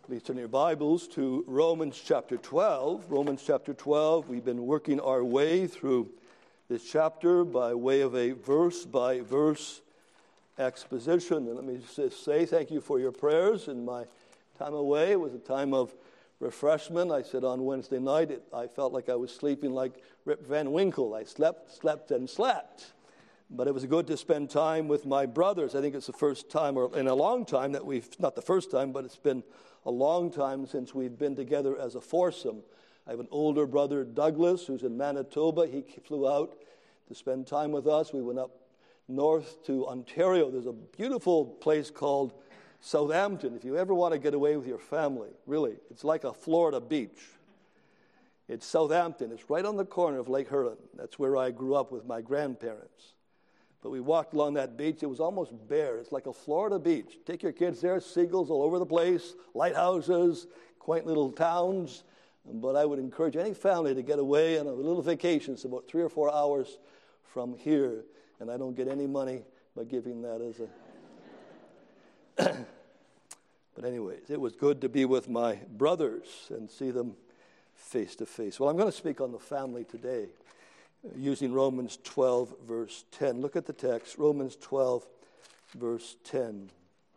Please turn your Bibles to Romans chapter 12. Romans chapter 12, we've been working our way through this chapter by way of a verse-by-verse exposition. And let me just say thank you for your prayers. In my time away, it was a time of refreshment. I said on Wednesday night, I felt like I was sleeping like Rip Van Winkle. I slept, and slept. But it was good to spend time with my brothers. I think it's the first time, or in a long time, that we've, not the first time, but it's been a long time since we've been together as a foursome. I have an older brother, Douglas, who's in Manitoba. He flew out to spend time with us. We went up north to Ontario. There's a beautiful place called Southampton. If you ever want to get away with your family, really, it's like a Florida beach. It's Southampton. It's right on the corner of Lake Huron. That's where I grew up with my grandparents. But we walked along that beach. It was almost bare. It's like a Florida beach. Take your kids there, seagulls all over the place, lighthouses, quaint little towns. But I would encourage any family to get away on a little vacation. It's about 3 or 4 hours from here. And I don't get any money by giving that as a... But anyways, it was good to be with my brothers and see them face to face. Well, I'm going to speak on the family today, using Romans 12, verse 10. Look at the text, Romans 12, verse 10.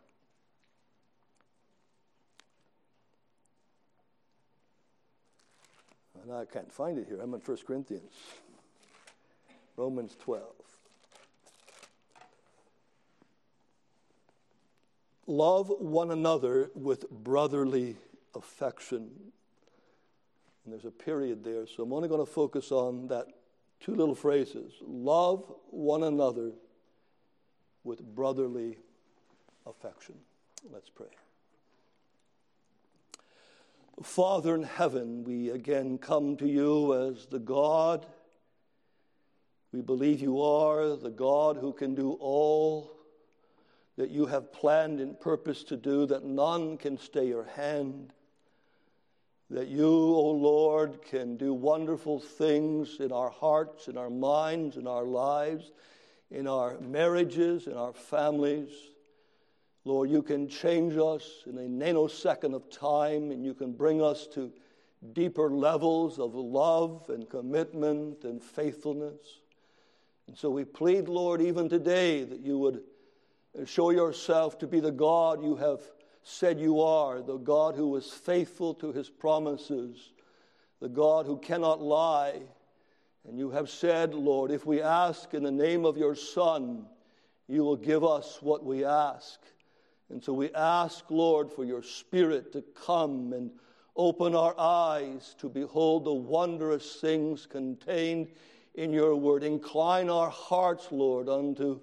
And I can't find it here. I'm in 1 Corinthians. Romans 12. Love one another with brotherly affection. And there's a period there, so I'm only going to focus on that two little phrases. Love one another with brotherly affection. Let's pray. Father in heaven, we again come to you as the God we believe you are, the God who can do all that you have planned and purposed to do, that none can stay your hand. That you, O Lord, can do wonderful things in our hearts, in our minds, in our lives, in our marriages, in our families. Lord, you can change us in a nanosecond of time, and you can bring us to deeper levels of love and commitment and faithfulness. And so we plead, Lord, even today, that you would show yourself to be the God you have said you are, the God who is faithful to his promises, the God who cannot lie. And you have said, Lord, if we ask in the name of your Son, you will give us what we ask. And so we ask, Lord, for your Spirit to come and open our eyes to behold the wondrous things contained in your word. Incline our hearts, Lord, unto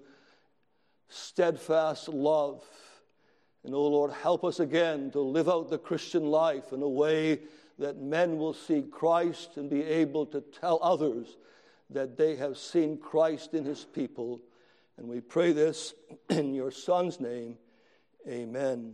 steadfast love. And, oh Lord, help us again to live out the Christian life in a way that men will see Christ and be able to tell others that they have seen Christ in his people. And we pray this in your Son's name. Amen.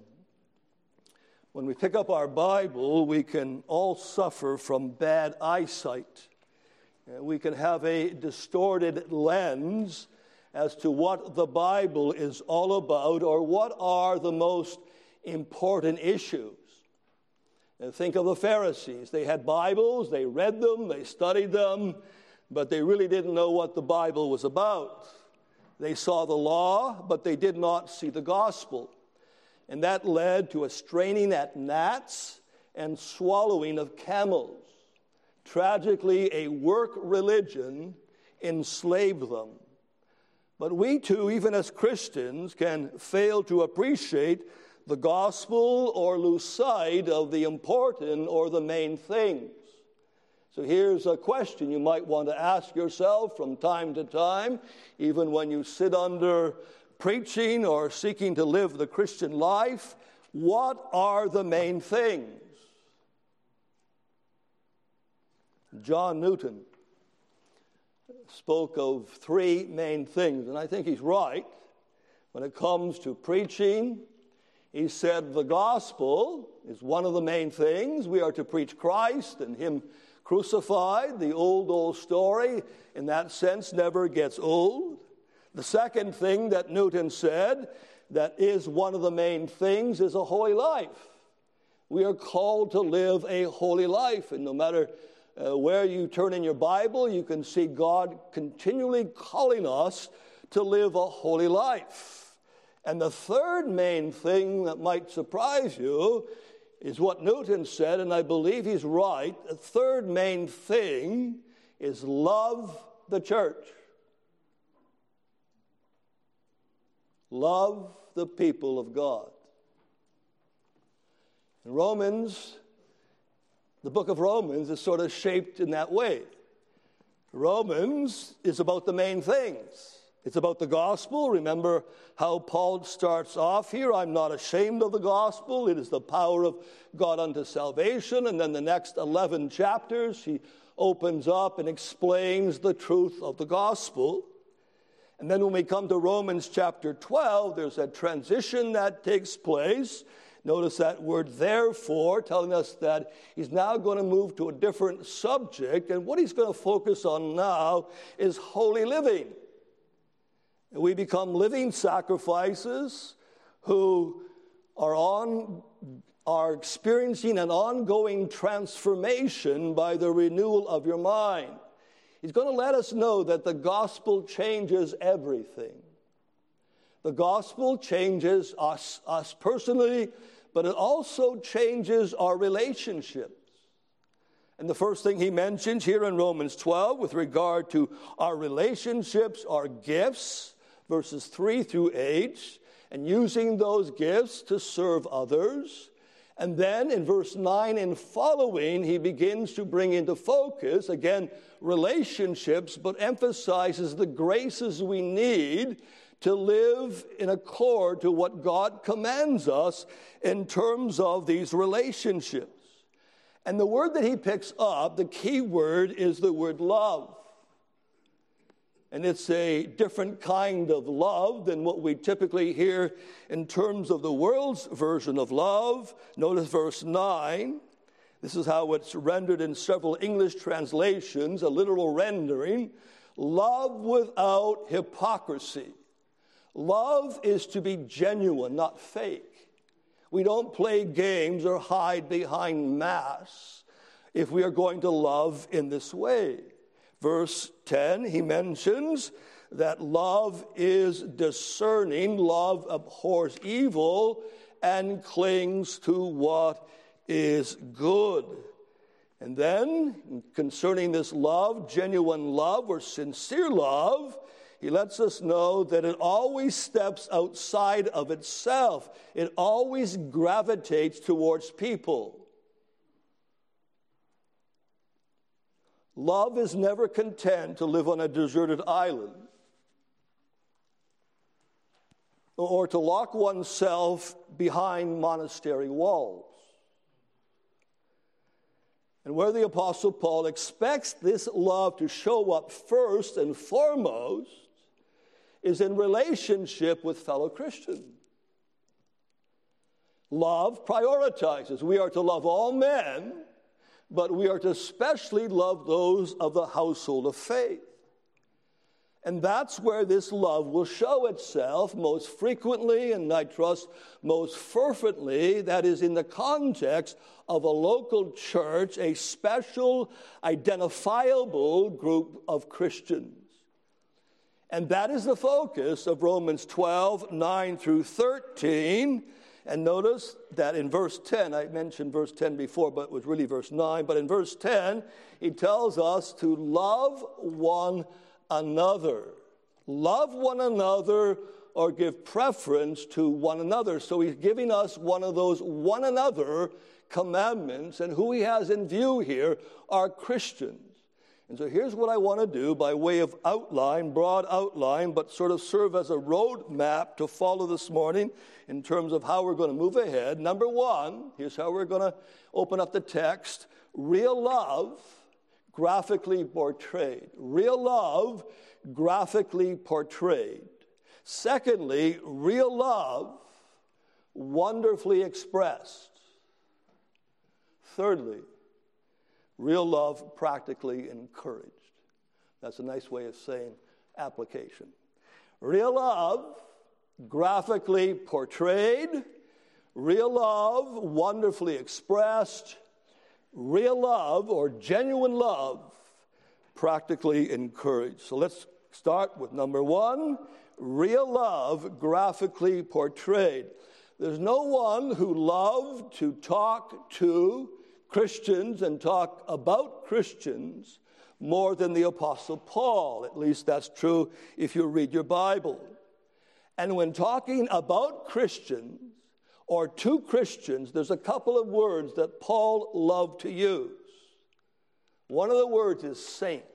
When we pick up our Bible, we can all suffer from bad eyesight. We can have a distorted lens as to what the Bible is all about, or what are the most important issues. And think of the Pharisees. They had Bibles, they read them, they studied them, but they really didn't know what the Bible was about. They saw the law, but they did not see the gospel. And that led to a straining at gnats and swallowing of camels. Tragically, a work religion enslaved them. But we too, even as Christians, can fail to appreciate the gospel or lose sight of the important or the main things. So here's a question you might want to ask yourself from time to time, even when you sit under preaching or seeking to live the Christian life. What are the main things? John Newton spoke of 3 main things, and I think he's right. When it comes to preaching, he said the gospel is one of the main things. We are to preach Christ and him crucified. The old story, in that sense, never gets old. The second thing that Newton said that is one of the main things is a holy life. We are called to live a holy life. And no matter where you turn in your Bible, you can see God continually calling us to live a holy life. And the third main thing that might surprise you is what Newton said, and I believe he's right. The third main thing is love the church. Love the people of God. In Romans, the book of Romans is sort of shaped in that way. Romans is about the main things. It's about the gospel. Remember how Paul starts off here. I'm not ashamed of the gospel. It is the power of God unto salvation. And then the next 11 chapters, he opens up and explains the truth of the gospel. And then when we come to Romans chapter 12, there's a transition that takes place. Notice that word therefore, telling us that he's now going to move to a different subject. And what he's going to focus on now is holy living. We become living sacrifices who are experiencing an ongoing transformation by the renewal of your mind. He's going to let us know that the gospel changes everything. The gospel changes us personally, but it also changes our relationships. And the first thing he mentions here in Romans 12 with regard to our relationships, our gifts, verses 3 through 8, and using those gifts to serve others. And then in verse 9 and following, he begins to bring into focus, again, relationships, but emphasizes the graces we need to live in accord to what God commands us in terms of these relationships. And the word that he picks up, the key word, is the word love. And it's a different kind of love than what we typically hear in terms of the world's version of love. Notice verse 9. This is how it's rendered in several English translations, a literal rendering. Love without hypocrisy. Love is to be genuine, not fake. We don't play games or hide behind masks if we are going to love in this way. Verse 10, he mentions that love is discerning. Love abhors evil and clings to what is good. And then, concerning this love, genuine love or sincere love, he lets us know that it always steps outside of itself. It always gravitates towards people. Love is never content to live on a deserted island or to lock oneself behind monastery walls. And where the Apostle Paul expects this love to show up first and foremost is in relationship with fellow Christians. Love prioritizes. We are to love all men, but we are to especially love those of the household of faith. And that's where this love will show itself most frequently, and I trust most fervently. That is in the context of a local church, a special, identifiable group of Christians. And that is the focus of Romans 12, 9 through 13. And notice that in verse 10, I mentioned verse 10 before, but it was really verse 9. But in verse 10, he tells us to love one another. Love one another or give preference to one another. So he's giving us one of those one another commandments. And who he has in view here are Christians. And so here's what I want to do by way of outline, broad outline, but sort of serve as a road map to follow this morning in terms of how we're going to move ahead. Number one, here's how we're going to open up the text. Real love graphically portrayed. Real love graphically portrayed. Secondly, real love wonderfully expressed. Thirdly, real love practically encouraged. That's a nice way of saying application. Real love graphically portrayed. Real love, wonderfully expressed. Real love, or genuine love, practically encouraged. So let's start with number one, real love graphically portrayed. There's no one who loved to talk to Christians and talk about Christians more than the Apostle Paul. At least that's true if you read your Bible. And when talking about Christians or to Christians, there's a couple of words that Paul loved to use. One of the words is saints.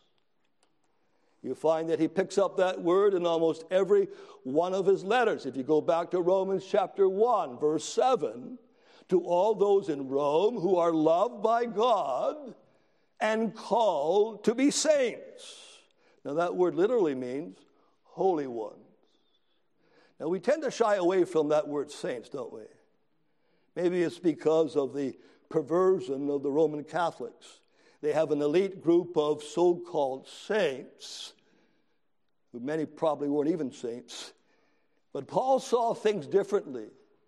You find that he picks up that word in almost every one of his letters. If you go back to Romans chapter 1, verse 7, to all those in Rome who are loved by God and called to be saints. Now that word literally means holy ones. Now we tend to shy away from that word saints, don't we? Maybe it's because of the perversion of the Roman Catholics. They have an elite group of so-called saints, who many probably weren't even saints. But Paul saw things differently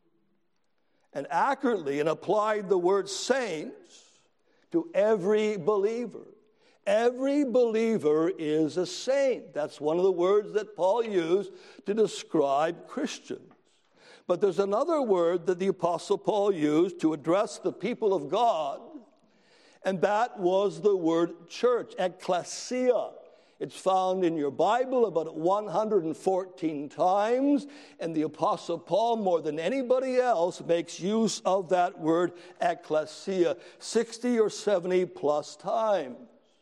and accurately and applied the word saints to every believer. Every believer is a saint. That's one of the words that Paul used to describe Christians. But there's another word that the Apostle Paul used to address the people of God, and that was the word church, ekklesia. It's found in your Bible about 114 times, and the Apostle Paul, more than anybody else, makes use of that word ekklesia 60 or 70 plus times.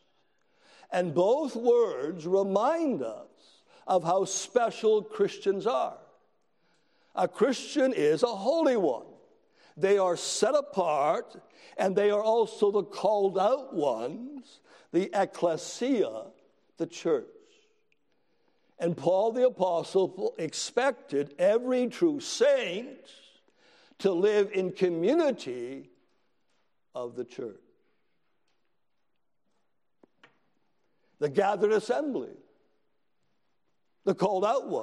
And both words remind us of how special Christians are. A Christian is a holy one. They are set apart, and they are also the called out ones, the ekklesia, the church. And Paul the Apostle expected every true saint to live in community of the church. The gathered assembly, the called out one.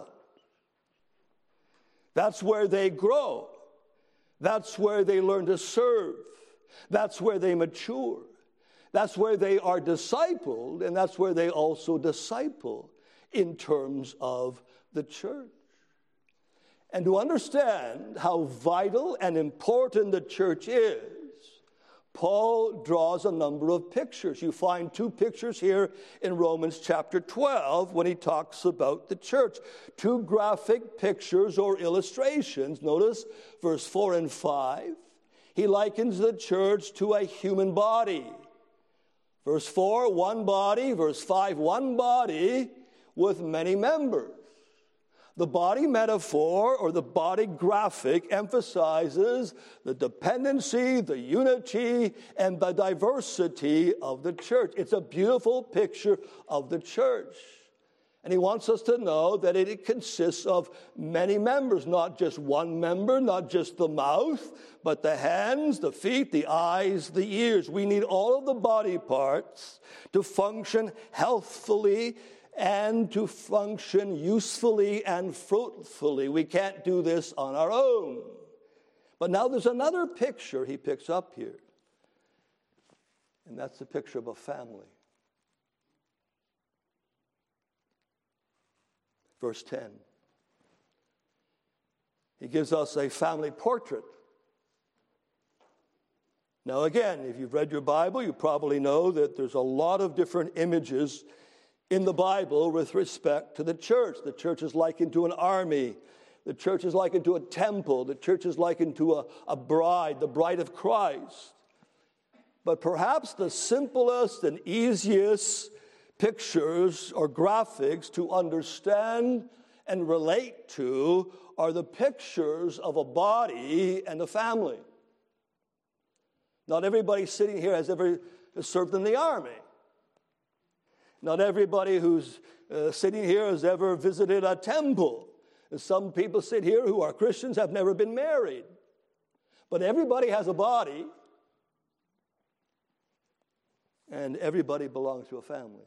That's where they grow. That's where they learn to serve. That's where they mature. That's where they are discipled, and that's where they also disciple in terms of the church. And to understand how vital and important the church is, Paul draws a number of pictures. You find two pictures here in Romans chapter 12 when he talks about the church. Two graphic pictures or illustrations. Notice verse 4 and 5. He likens the church to a human body. Verse 4, one body. Verse 5, one body with many members. The body metaphor or the body graphic emphasizes the dependency, the unity, and the diversity of the church. It's a beautiful picture of the church. And he wants us to know that it consists of many members, not just one member, not just the mouth, but the hands, the feet, the eyes, the ears. We need all of the body parts to function healthfully and to function usefully and fruitfully. We can't do this on our own. But now there's another picture he picks up here. And that's the picture of a family. Verse 10. He gives us a family portrait. Now again, if you've read your Bible, you probably know that there's a lot of different images in the Bible with respect to the church. The church is likened to an army. The church is likened to a temple. The church is likened to a bride, the bride of Christ. But perhaps the simplest and easiest pictures or graphics to understand and relate to are the pictures of a body and a family. Not everybody sitting here has ever served in the army. Not everybody who's sitting here has ever visited a temple. Some people sit here who are Christians have never been married. But everybody has a body, and everybody belongs to a family.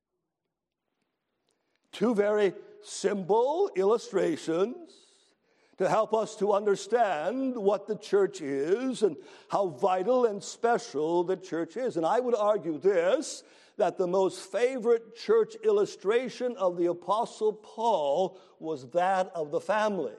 Two very simple illustrations to help us to understand what the church is and how vital and special the church is. And I would argue this, that the most favorite church illustration of the Apostle Paul was that of the family.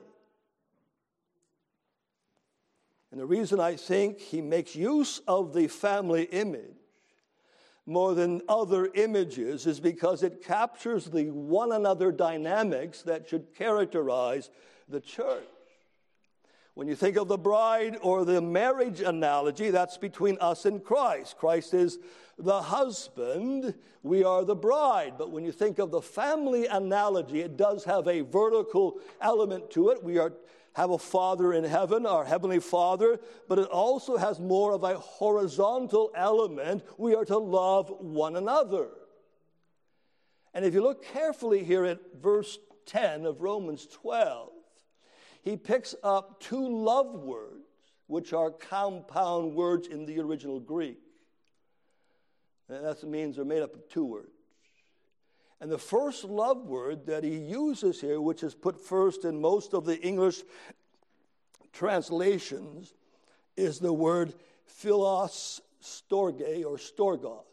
And the reason I think he makes use of the family image more than other images is because it captures the one another dynamics that should characterize the church. When you think of the bride or the marriage analogy, that's between us and Christ. Christ is the husband, we are the bride. But when you think of the family analogy, it does have a vertical element to it. We have a Father in heaven, our Heavenly Father, but it also has more of a horizontal element. We are to love one another. And if you look carefully here at verse 10 of Romans 12, he picks up two love words, which are compound words in the original Greek. And that means they're made up of two words. And the first love word that he uses here, which is put first in most of the English translations, is the word philos storge or storgos.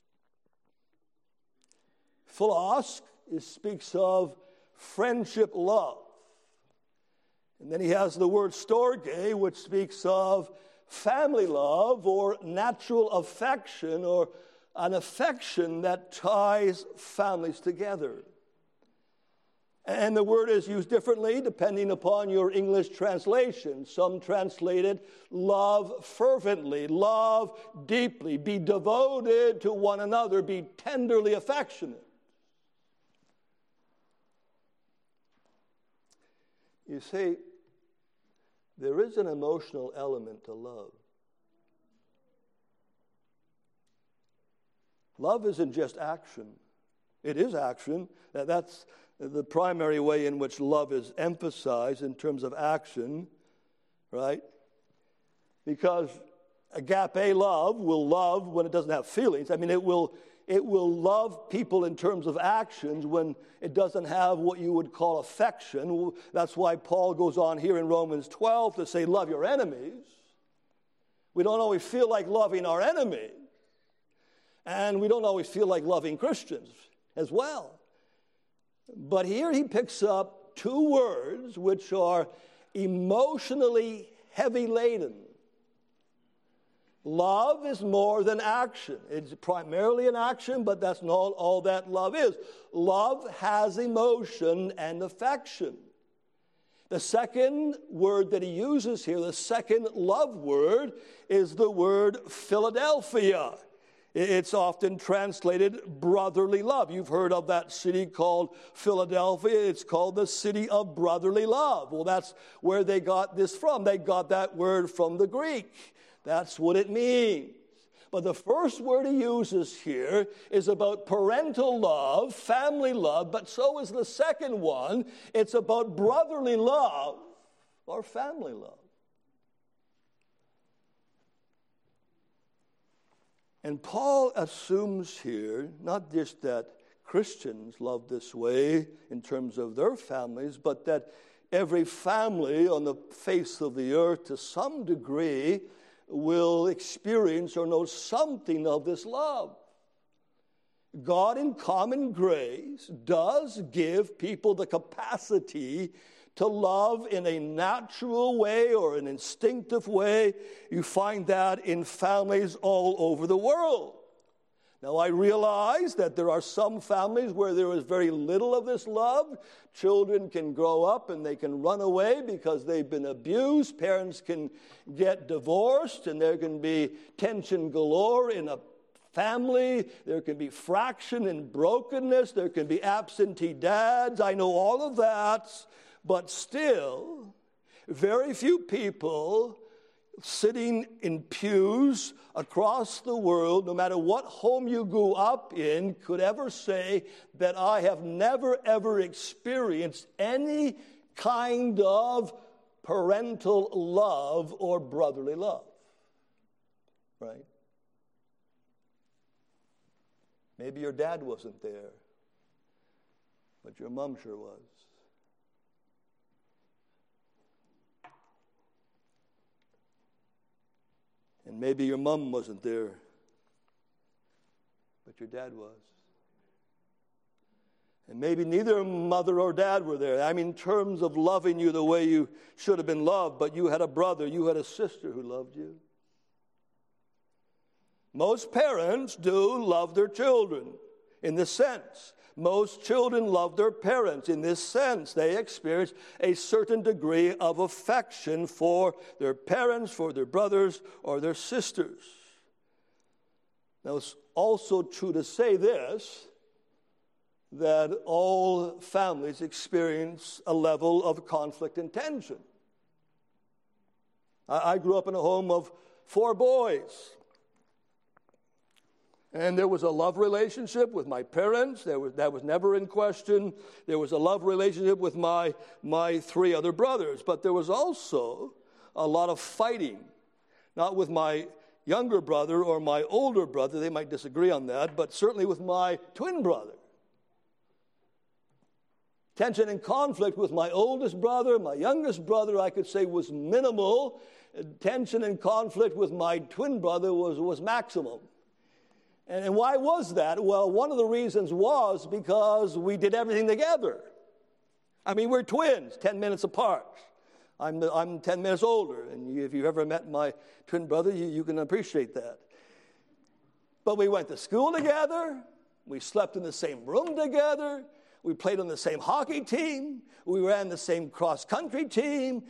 Philos speaks of friendship love. And then he has the word storge, which speaks of family love or natural affection or an affection that ties families together. And the word is used differently depending upon your English translation. Some translate it love fervently, love deeply, be devoted to one another, be tenderly affectionate. You see, there is an emotional element to love. Love isn't just action. It is action. That's the primary way in which love is emphasized in terms of action, right? Because agape love will love when it doesn't have feelings. I mean, it will love people in terms of actions when it doesn't have what you would call affection. That's why Paul goes on here in Romans 12 to say, love your enemies. We don't always feel like loving our enemies. And we don't always feel like loving Christians as well. But here he picks up two words which are emotionally heavy laden. Love is more than action. It's primarily an action, but that's not all that love is. Love has emotion and affection. The second word that he uses here, the second love word, is the word Philadelphia. It's often translated brotherly love. You've heard of that city called Philadelphia. It's called the city of brotherly love. Well, that's where they got this from. They got that word from the Greek. That's what it means. But the first word he uses here is about parental love, family love, but so is the second one. It's about brotherly love or family love. And Paul assumes here not just that Christians love this way in terms of their families, but that every family on the face of the earth to some degree will experience or know something of this love. God in common grace does give people the capacity to love in a natural way or an instinctive way. You find that in families all over the world. Now, I realize that there are some families where there is very little of this love. Children can grow up and they can run away because they've been abused. Parents can get divorced and there can be tension galore in a family. There can be fraction and brokenness. There can be absentee dads. I know all of that. But still, very few people sitting in pews across the world, no matter what home you grew up in, could ever say that I have never, ever experienced any kind of parental love or brotherly love. Right? Maybe your dad wasn't there, but your mom sure was. And maybe your mom wasn't there, but your dad was. And maybe neither mother or dad were there. I mean, in terms of loving you the way you should have been loved, but you had a brother, you had a sister who loved you. Most parents do love their children in this sense. Most children love their parents in this sense. They experience a certain degree of affection for their parents, for their brothers, or their sisters. Now, it's also true to say this, that all families experience a level of conflict and tension. I grew up in a home of 4 boys. And there was a love relationship with my parents. That was never in question. There was a love relationship with my 3 other brothers. But there was also a lot of fighting. Not with my younger brother or my older brother. They might disagree on that. But certainly with my twin brother. Tension and conflict with my oldest brother, my youngest brother, I could say, was minimal. Tension and conflict with my twin brother was maximum. And why was that? Well, one of the reasons was because we did everything together. I mean, we're twins, 10 minutes apart. I'm 10 minutes older, and if you've ever met my twin brother, you can appreciate that. But we went to school together. We slept in the same room together. We played on the same hockey team. We ran the same cross-country team.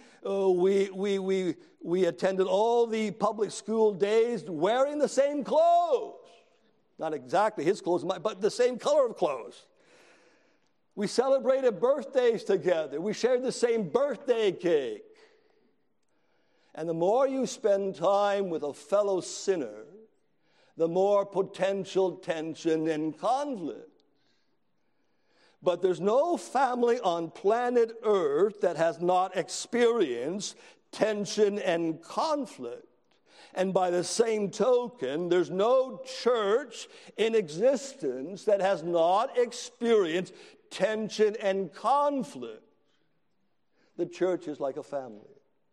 We attended all the public school days wearing the same clothes. Not exactly his clothes, but the same color of clothes. We celebrated birthdays together. We shared the same birthday cake. And the more you spend time with a fellow sinner, the more potential tension and conflict. But there's no family on planet Earth that has not experienced tension and conflict. And by the same token, there's no church in existence that has not experienced tension and conflict. The church is like a family.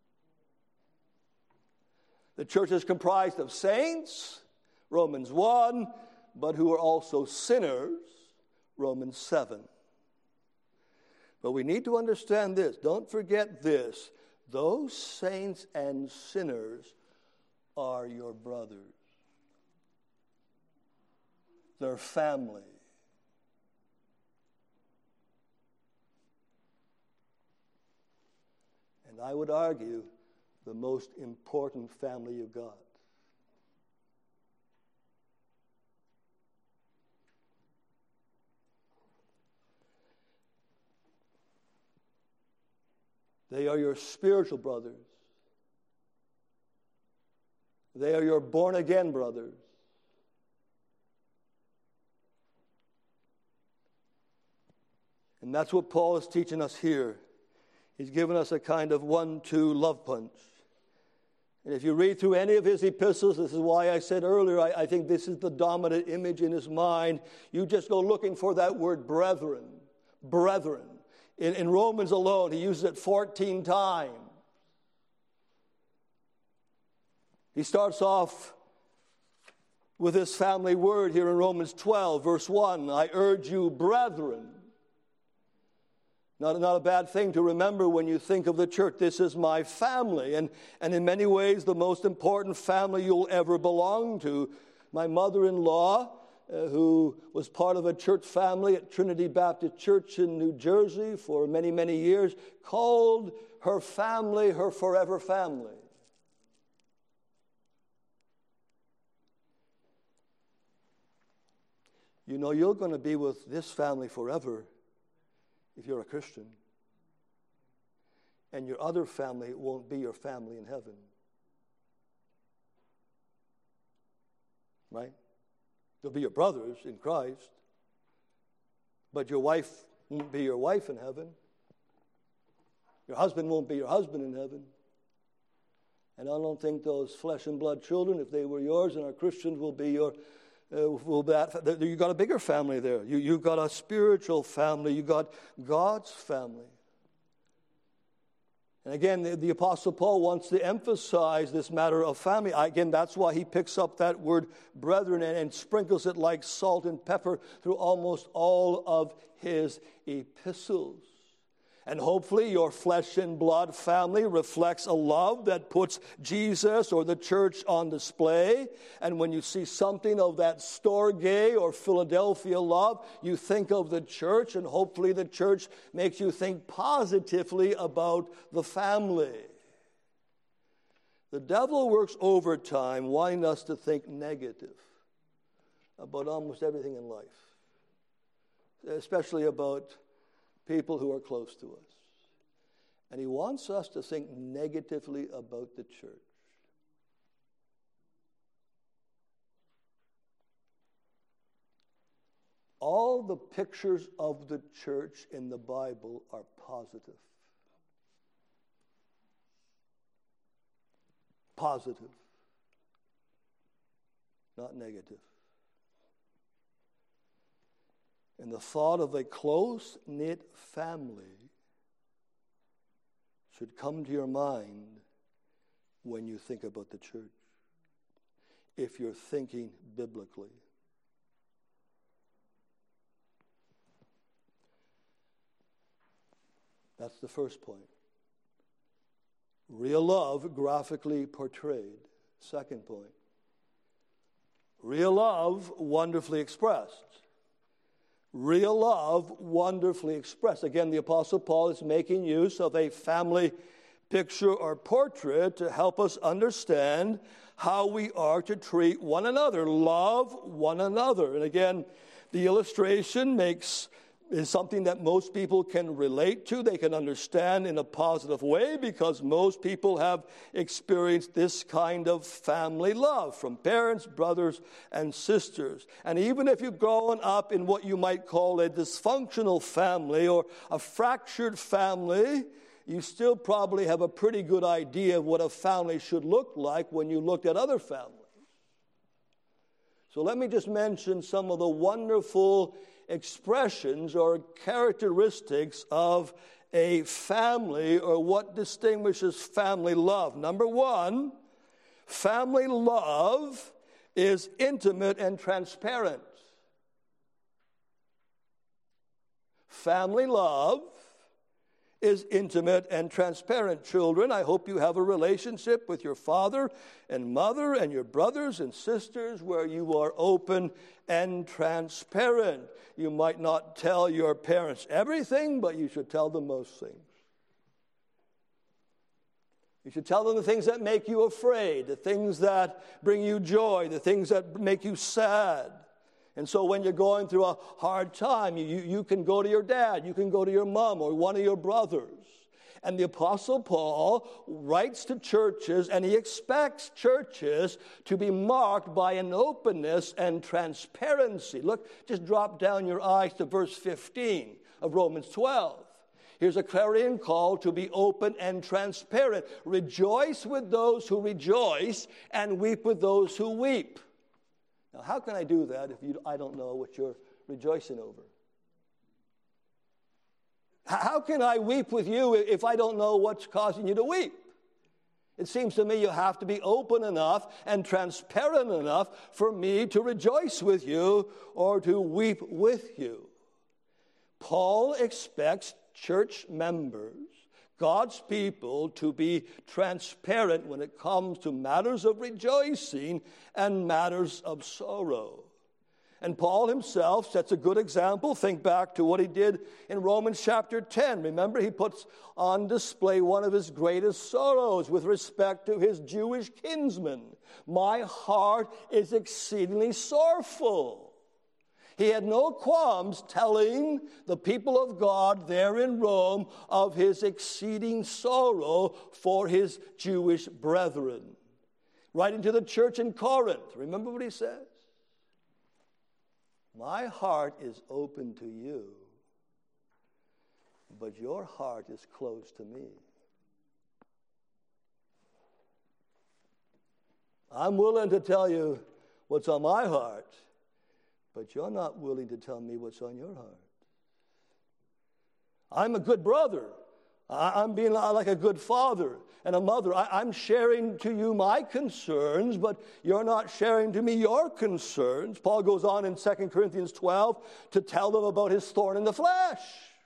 The church is comprised of saints, Romans 1, but who are also sinners, Romans 7. But we need to understand this. Don't forget this. Those saints and sinners are your brothers. They're family. And I would argue the most important family you've got. They are your spiritual brothers. They are your born-again brothers. And that's what Paul is teaching us here. He's given us a kind of 1-2 love punch. And if you read through any of his epistles, this is why I said earlier, I think this is the dominant image in his mind. You just go looking for that word brethren. Brethren. In Romans alone, he uses it 14 times. He starts off with this family word here in Romans 12, verse 1. I urge you, brethren. Not a bad thing to remember when you think of the church. This is my family. And in many ways, the most important family you'll ever belong to. My mother-in-law, who was part of a church family at Trinity Baptist Church in New Jersey for many, many years, called her family her forever family. You know, you're going to be with this family forever if you're a Christian. And your other family won't be your family in heaven. Right? They'll be your brothers in Christ. But your wife won't be your wife in heaven. Your husband won't be your husband in heaven. And I don't think those flesh and blood children, if they were yours and are Christians, will be your you got a bigger family there. You got a spiritual family. You got God's family. And again, the Apostle Paul wants to emphasize this matter of family. Again, that's why he picks up that word brethren and sprinkles it like salt and pepper through almost all of his epistles. And hopefully your flesh and blood family reflects a love that puts Jesus or the church on display. And when you see something of that Storge or Philadelphia love, you think of the church, and hopefully the church makes you think positively about the family. The devil works overtime wanting us to think negative about almost everything in life, especially about people who are close to us. And he wants us to think negatively about the church. All the pictures of the church in the Bible are positive. Positive, not negative. And the thought of a close-knit family should come to your mind when you think about the church, if you're thinking biblically. That's the first point. Real love graphically portrayed. Second point. Real love wonderfully expressed. Real love wonderfully expressed. Again, the Apostle Paul is making use of a family picture or portrait to help us understand how we are to treat one another, love one another. And again, the illustration is something that most people can relate to. They can understand in a positive way because most people have experienced this kind of family love from parents, brothers, and sisters. And even if you've grown up in what you might call a dysfunctional family or a fractured family, you still probably have a pretty good idea of what a family should look like when you looked at other families. So let me just mention some of the wonderful expressions or characteristics of a family, or what distinguishes family love. Number one, family love is intimate and transparent. Family love is intimate and transparent. Children, I hope you have a relationship with your father and mother and your brothers and sisters where you are open and transparent. You might not tell your parents everything, but you should tell them most things. You should tell them the things that make you afraid, the things that bring you joy, the things that make you sad. And so when you're going through a hard time, you can go to your dad, you can go to your mom or one of your brothers. And the Apostle Paul writes to churches, and he expects churches to be marked by an openness and transparency. Look, just drop down your eyes to verse 15 of Romans 12. Here's a clarion call to be open and transparent. Rejoice with those who rejoice and weep with those who weep. Now, how can I do that if I don't know what you're rejoicing over? How can I weep with you if I don't know what's causing you to weep? It seems to me you have to be open enough and transparent enough for me to rejoice with you or to weep with you. Paul expects church members, God's people, to be transparent when it comes to matters of rejoicing and matters of sorrow. And Paul himself sets a good example. Think back to what he did in Romans chapter 10. Remember, he puts on display one of his greatest sorrows with respect to his Jewish kinsmen. My heart is exceedingly sorrowful. He had no qualms telling the people of God there in Rome of his exceeding sorrow for his Jewish brethren. Writing to the church in Corinth, remember what he says? My heart is open to you, but your heart is closed to me. I'm willing to tell you what's on my heart, but you're not willing to tell me what's on your heart. I'm a good brother. I'm being like a good father and a mother. I'm sharing to you my concerns, but you're not sharing to me your concerns. Paul goes on in 2 Corinthians 12 to tell them about his thorn in the flesh.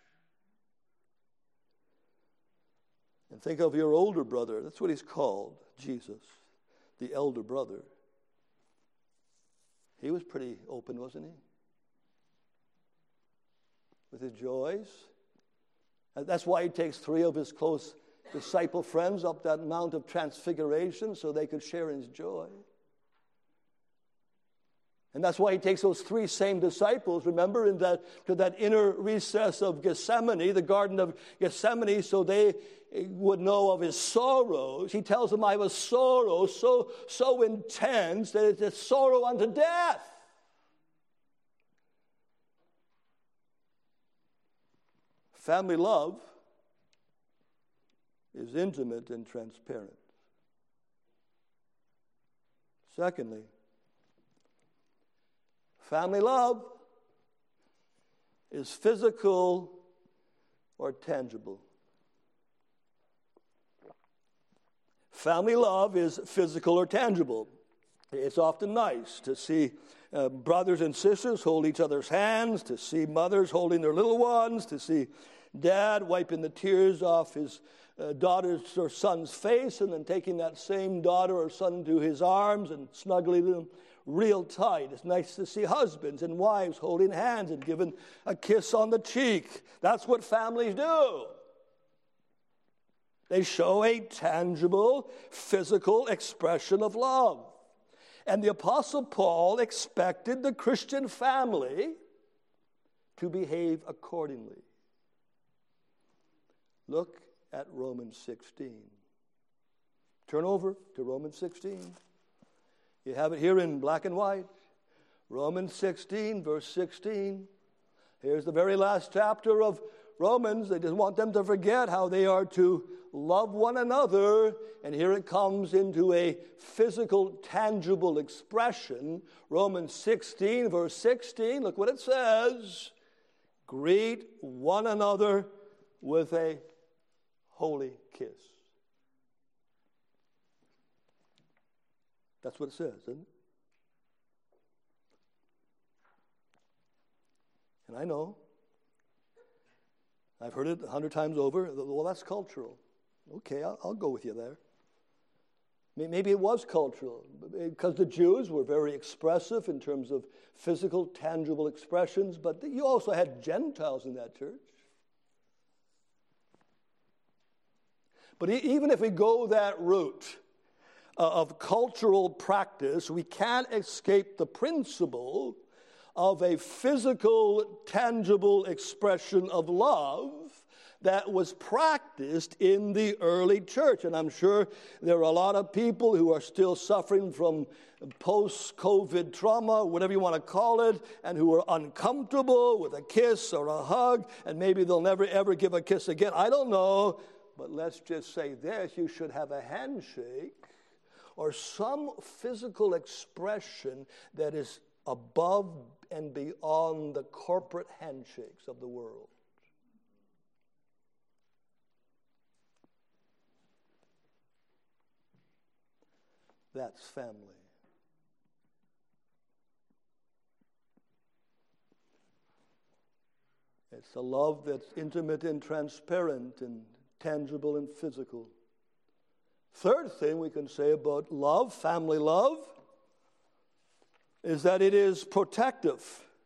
And think of your older brother. That's what he's called, Jesus, the elder brother. He was pretty open, wasn't he? With his joys. And that's why he takes 3 of his close disciple friends up that Mount of Transfiguration so they could share in his joy. And that's why he takes those 3 same disciples, remember, to that inner recess of Gethsemane, the Garden of Gethsemane, so they would know of his sorrows. He tells them, I was sorrow so intense that it's sorrow unto death. Family love is intimate and transparent. Secondly, family love is physical or tangible. Family love is physical or tangible. It's often nice to see brothers and sisters hold each other's hands, to see mothers holding their little ones, to see dad wiping the tears off his daughter's or son's face and then taking that same daughter or son to his arms and snuggling them real tight. It's nice to see husbands and wives holding hands and giving a kiss on the cheek. That's what families do. They show a tangible, physical expression of love. And the Apostle Paul expected the Christian family to behave accordingly. Look at Romans 16. Turn over to Romans 16. You have it here in black and white. Romans 16, verse 16. Here's the very last chapter of Romans. They just want them to forget how they are to love one another. And here it comes into a physical, tangible expression. Romans 16, verse 16. Look what it says. Greet one another with a holy kiss. That's what it says, isn't it? And I know, I've heard it 100 times over, well, that's cultural. Okay, I'll go with you there. Maybe it was cultural, because the Jews were very expressive in terms of physical, tangible expressions, but you also had Gentiles in that church. But even if we go that route of cultural practice, we can't escape the principle of a physical, tangible expression of love that was practiced in the early church. And I'm sure there are a lot of people who are still suffering from post-COVID trauma, whatever you want to call it, and who are uncomfortable with a kiss or a hug, and maybe they'll never ever give a kiss again. I don't know, but let's just say this, you should have a handshake or some physical expression that is above and beyond the corporate handshakes of the world. That's family. It's a love that's intimate and transparent and tangible and physical. Third thing we can say about love, family love, is that it is protective.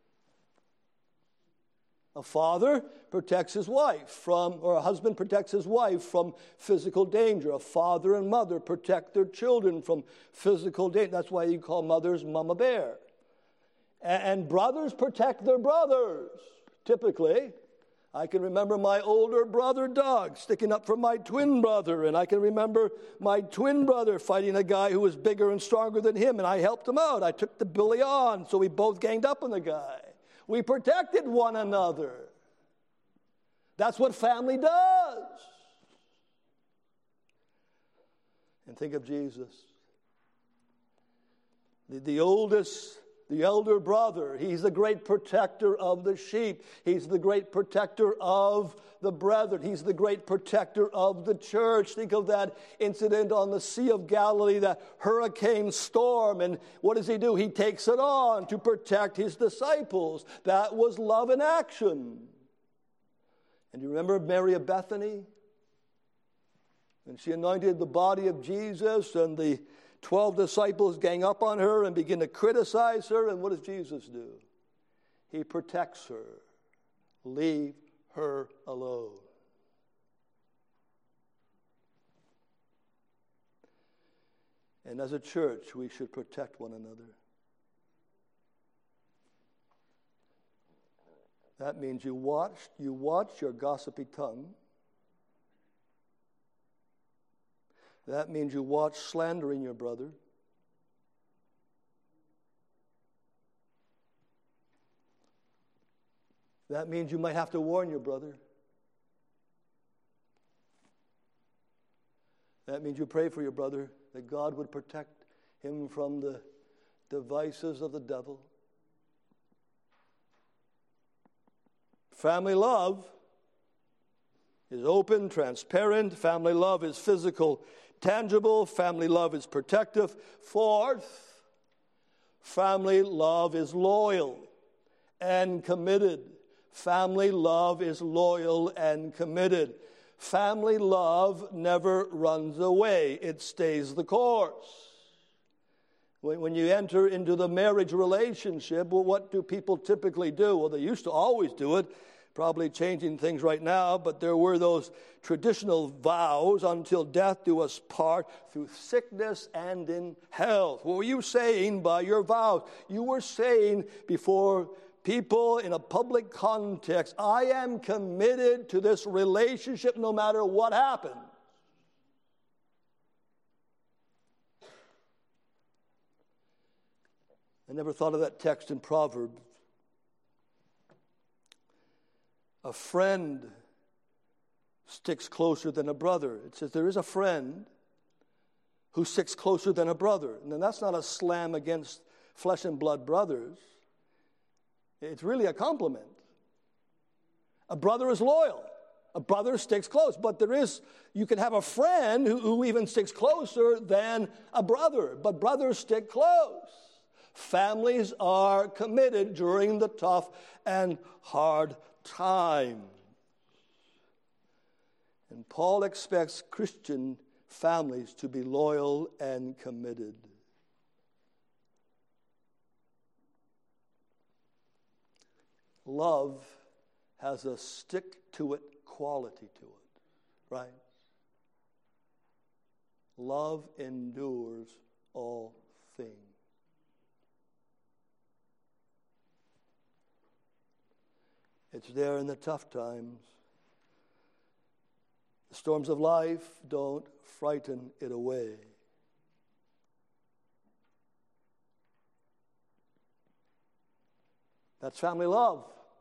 A father protects his wife from, or a husband protects his wife from physical danger. A father and mother protect their children from physical danger. That's why you call mothers Mama Bear. And brothers protect their brothers, typically. I can remember my older brother, Doug, sticking up for my twin brother. And I can remember my twin brother fighting a guy who was bigger and stronger than him. And I helped him out. I took the bully on, so we both ganged up on the guy. We protected one another. That's what family does. And think of Jesus. The oldest the elder brother. He's the great protector of the sheep. He's the great protector of the brethren. He's the great protector of the church. Think of that incident on the Sea of Galilee, that hurricane storm. And what does he do? He takes it on to protect his disciples. That was love in action. And you remember Mary of Bethany? And she anointed the body of Jesus, and the 12 disciples gang up on her and begin to criticize her. And what does Jesus do? He protects her. Leave her alone. And as a church, we should protect one another. That means you watch your gossipy tongue. That means you watch slandering your brother. That means you might have to warn your brother. That means you pray for your brother, that God would protect him from the devices of the devil. Family love is open, transparent. Family love is physical, tangible. Family love is protective. Fourth, family love is loyal and committed. Family love is loyal and committed. Family love never runs away. It stays the course. When you enter into the marriage relationship, well, what do people typically do? Well, they used to always do it. Probably changing things right now, but there were those traditional vows, until death do us part, through sickness and in health. What were you saying by your vows? You were saying before people in a public context, I am committed to this relationship no matter what happens. I never thought of that text in Proverbs. A friend sticks closer than a brother. It says there is a friend who sticks closer than a brother. And then that's not a slam against flesh and blood brothers. It's really a compliment. A brother is loyal. A brother sticks close. But you can have a friend who even sticks closer than a brother. But brothers stick close. Families are committed during the tough and hard time. And Paul expects Christian families to be loyal and committed. Love has a stick-to-it quality to it, right? Love endures all things. It's there in the tough times. The storms of life don't frighten it away. That's family love.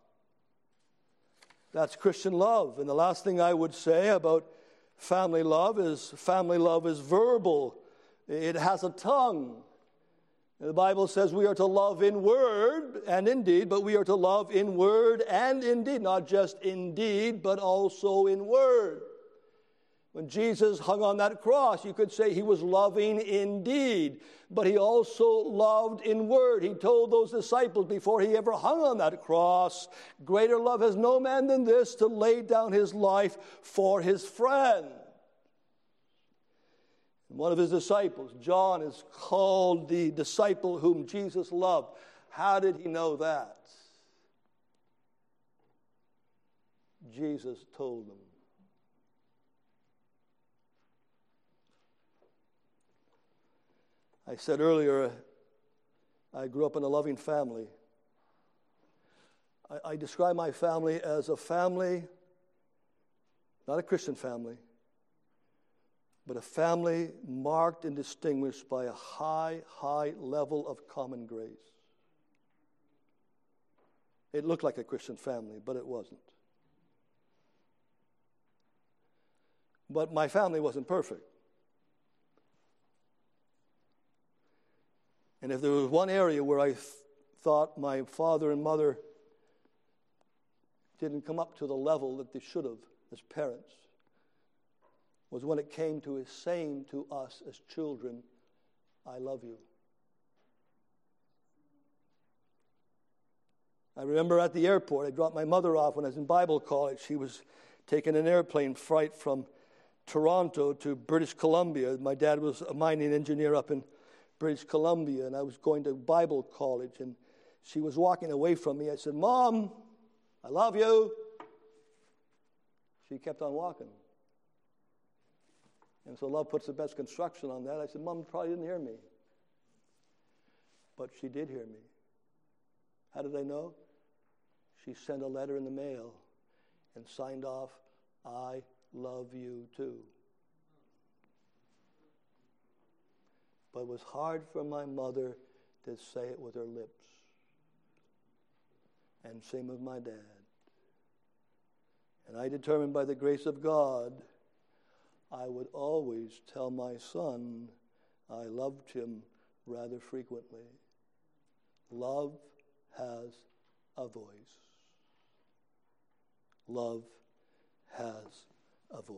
That's Christian love. And the last thing I would say about family love is verbal. It has a tongue. The Bible says we are to love in word and in deed, but we are to love in word and in deed. Not just in deed, but also in word. When Jesus hung on that cross, you could say he was loving in deed, but he also loved in word. He told those disciples before he ever hung on that cross, greater love has no man than this, to lay down his life for his friend. One of his disciples, John, is called the disciple whom Jesus loved. How did he know that? Jesus told him. I said earlier, I grew up in a loving family. I describe my family as a family, not a Christian family, but a family marked and distinguished by a high, high level of common grace. It looked like a Christian family, but it wasn't. But my family wasn't perfect. And if there was one area where I thought my father and mother didn't come up to the level that they should have as parents was when it came to his saying to us as children, I love you. I remember at the airport, I dropped my mother off when I was in Bible college. She was taking an airplane flight from Toronto to British Columbia. My dad was a mining engineer up in British Columbia, and I was going to Bible college, and she was walking away from me. I said, Mom, I love you. She kept on walking. And so love puts the best construction on that. I said, Mom probably didn't hear me. But she did hear me. How did I know? She sent a letter in the mail and signed off, I love you too. But it was hard for my mother to say it with her lips. And same with my dad. And I determined by the grace of God, I would always tell my son I loved him rather frequently. Love has a voice. Love has a voice.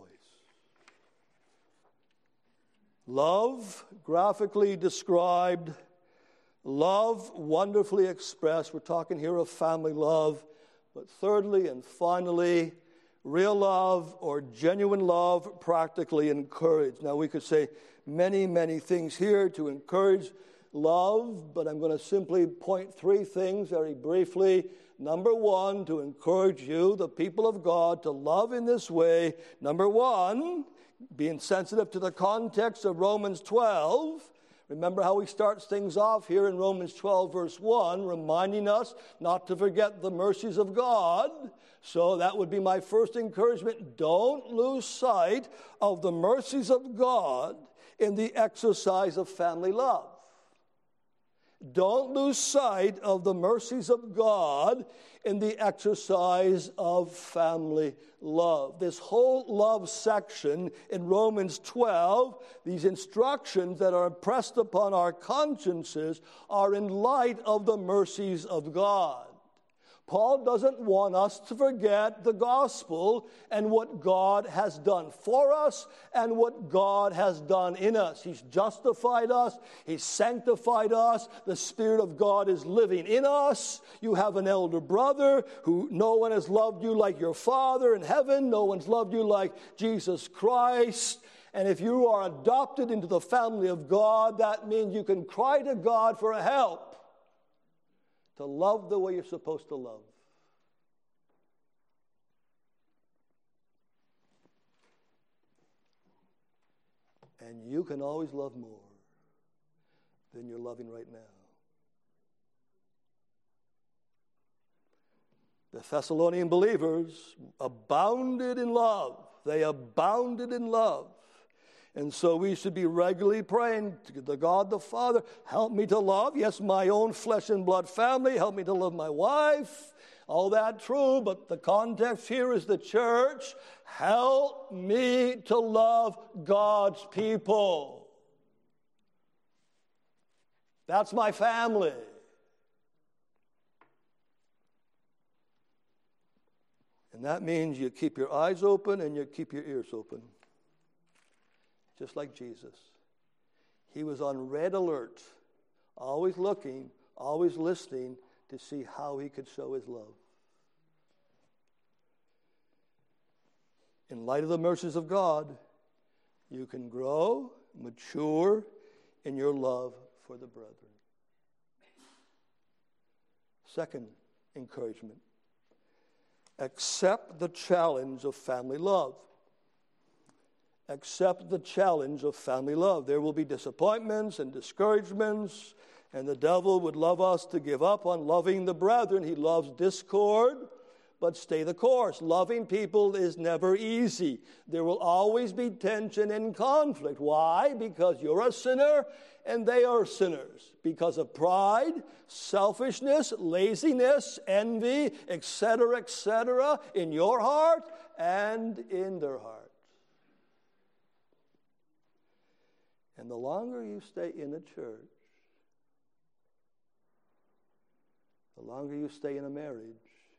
Love, graphically described. Love, wonderfully expressed. We're talking here of family love. But thirdly and finally, real love or genuine love, practically encouraged. Now, we could say many, many things here to encourage love, but I'm going to simply point three things very briefly. Number one, to encourage you, the people of God, to love in this way. Number one, being sensitive to the context of Romans 12. Remember how he starts things off here in Romans 12, verse 1, reminding us not to forget the mercies of God. So that would be my first encouragement. Don't lose sight of the mercies of God in the exercise of family love. Don't lose sight of the mercies of God in the exercise of family love. This whole love section in Romans 12, these instructions that are impressed upon our consciences are in light of the mercies of God. Paul doesn't want us to forget the gospel and what God has done for us and what God has done in us. He's justified us. He's sanctified us. The Spirit of God is living in us. You have an elder brother who no one has loved you like your Father in heaven. No one's loved you like Jesus Christ. And if you are adopted into the family of God, that means you can cry to God for help. To love the way you're supposed to love. And you can always love more than you're loving right now. The Thessalonian believers abounded in love. They abounded in love. And so we should be regularly praying to the God the Father, help me to love, yes, my own flesh and blood family, help me to love my wife, all that true, but the context here is the church. Help me to love God's people. That's my family. And that means you keep your eyes open and you keep your ears open. Just like Jesus. He was on red alert, always looking, always listening to see how he could show his love. In light of the mercies of God, you can grow, mature in your love for the brethren. Second encouragement. Accept the challenge of family love. Accept the challenge of family love. There will be disappointments and discouragements, and the devil would love us to give up on loving the brethren. He loves discord, but stay the course. Loving people is never easy. There will always be tension and conflict. Why? Because you're a sinner and they are sinners. Because of pride, selfishness, laziness, envy, etc., in your heart and in their heart. And the longer you stay in the church, the longer you stay in a marriage,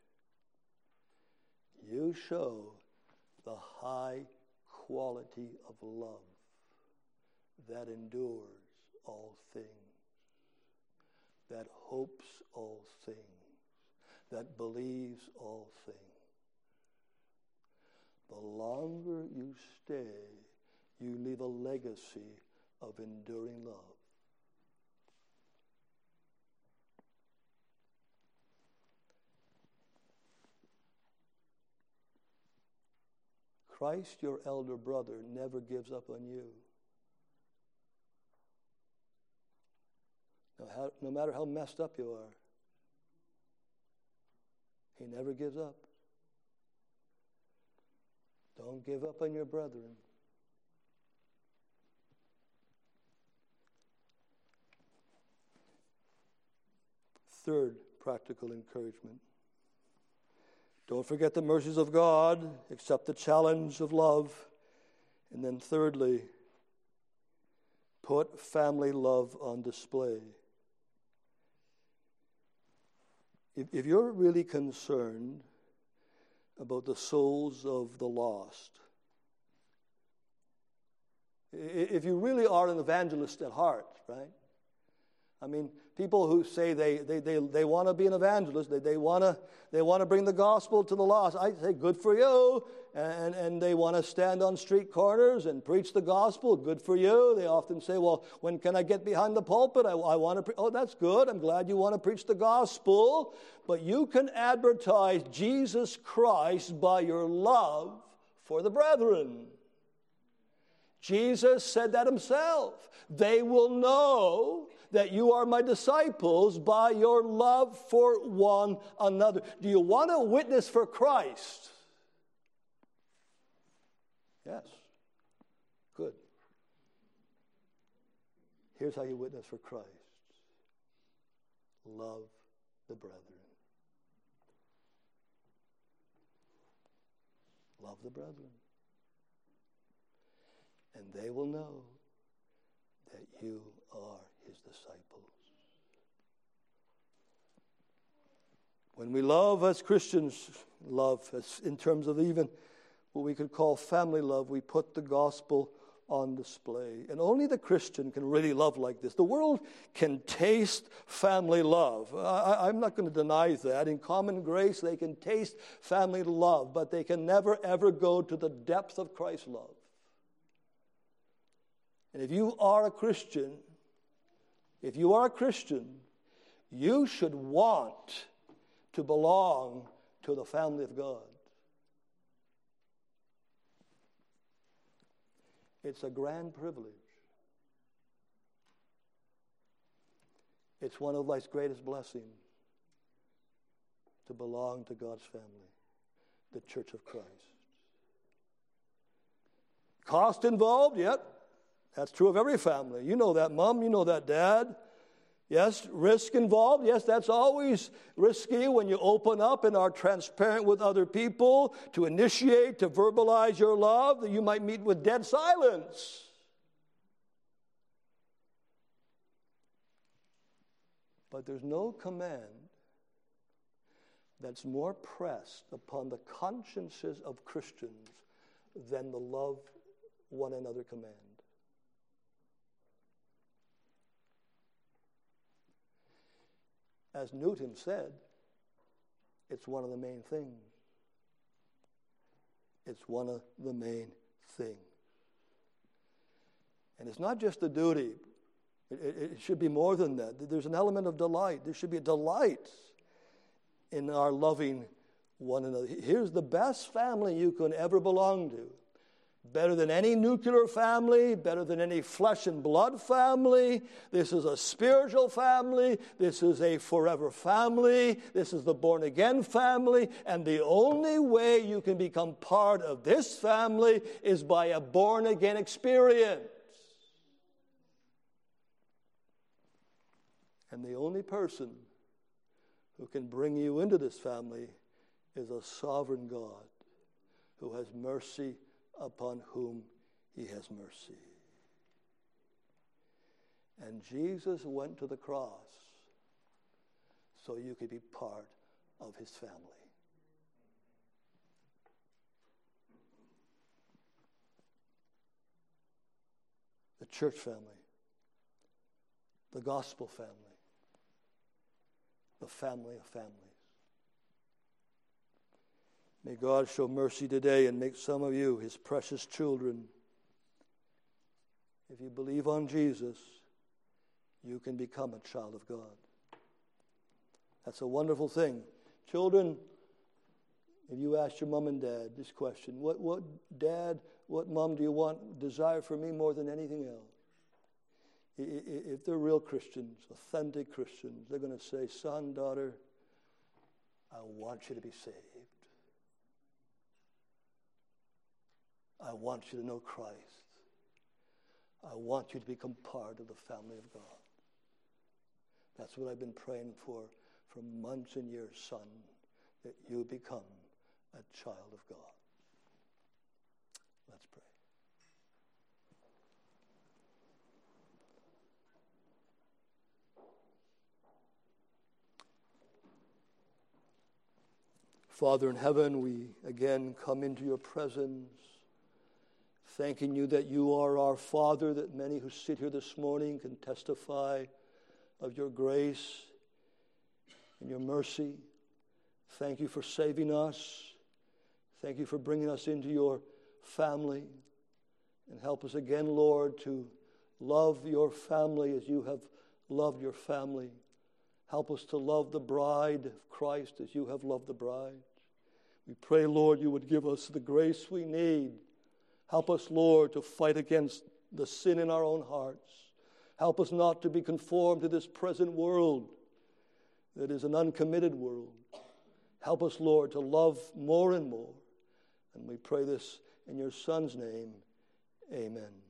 you show the high quality of love that endures all things, that hopes all things, that believes all things. The longer you stay, you leave a legacy of enduring love. Christ, your elder brother, never gives up on you. No matter how messed up you are, he never gives up. Don't give up on your brethren. Third practical encouragement. Don't forget the mercies of God, accept the challenge of love. And then thirdly, put family love on display. If you're really concerned about the souls of the lost, if you really are an evangelist at heart, right? I mean, people who say they want to be an evangelist, they want to bring the gospel to the lost. I say, good for you. And they want to stand on street corners and preach the gospel. Good for you. They often say, well, when can I get behind the pulpit? I want to oh, that's good. I'm glad you want to preach the gospel. But you can advertise Jesus Christ by your love for the brethren. Jesus said that himself. They will know that you are my disciples by your love for one another. Do you want to witness for Christ? Yes. Good. Here's how you witness for Christ. Love the brethren. Love the brethren. And they will know that you are his disciples. When we love as Christians, love as in terms of even what we could call family love, we put the gospel on display. And only the Christian can really love like this. The world can taste family love. I'm not going to deny that. In common grace, they can taste family love, but they can never, ever go to the depth of Christ's love. And if you are a Christian, you should want to belong to the family of God. It's a grand privilege. It's one of life's greatest blessings to belong to God's family, the Church of Christ. Cost involved? Yep. That's true of every family. You know that, Mom. You know that, Dad. Yes, risk involved. Yes, that's always risky when you open up and are transparent with other people, to initiate, to verbalize your love, that you might meet with dead silence. But there's no command that's more pressed upon the consciences of Christians than the love one another command. As Newton said, it's one of the main things. It's one of the main things. And it's not just a duty. It should be more than that. There's an element of delight. There should be a delight in our loving one another. Here's the best family you can ever belong to. Better than any nuclear family, better than any flesh and blood family. This is a spiritual family. This is a forever family. This is the born-again family. And the only way you can become part of this family is by a born-again experience. And the only person who can bring you into this family is a sovereign God who has mercy upon whom he has mercy. And Jesus went to the cross so you could be part of his family. The church family, the gospel family, the family of families. May God show mercy today and make some of you his precious children. If you believe on Jesus, you can become a child of God. That's a wonderful thing. Children, if you ask your mom and dad this question, what mom do you want, desire for me more than anything else? If they're real Christians, authentic Christians, they're going to say, son, daughter, I want you to be saved. I want you to know Christ. I want you to become part of the family of God. That's what I've been praying for months and years, son, that you become a child of God. Let's pray. Father in heaven, we again come into your presence, thanking you that you are our Father, that many who sit here this morning can testify of your grace and your mercy. Thank you for saving us. Thank you for bringing us into your family. And help us again, Lord, to love your family as you have loved your family. Help us to love the bride of Christ as you have loved the bride. We pray, Lord, you would give us the grace we need. Help us, Lord, to fight against the sin in our own hearts. Help us not to be conformed to this present world that is an uncommitted world. Help us, Lord, to love more and more. And we pray this in your Son's name. Amen.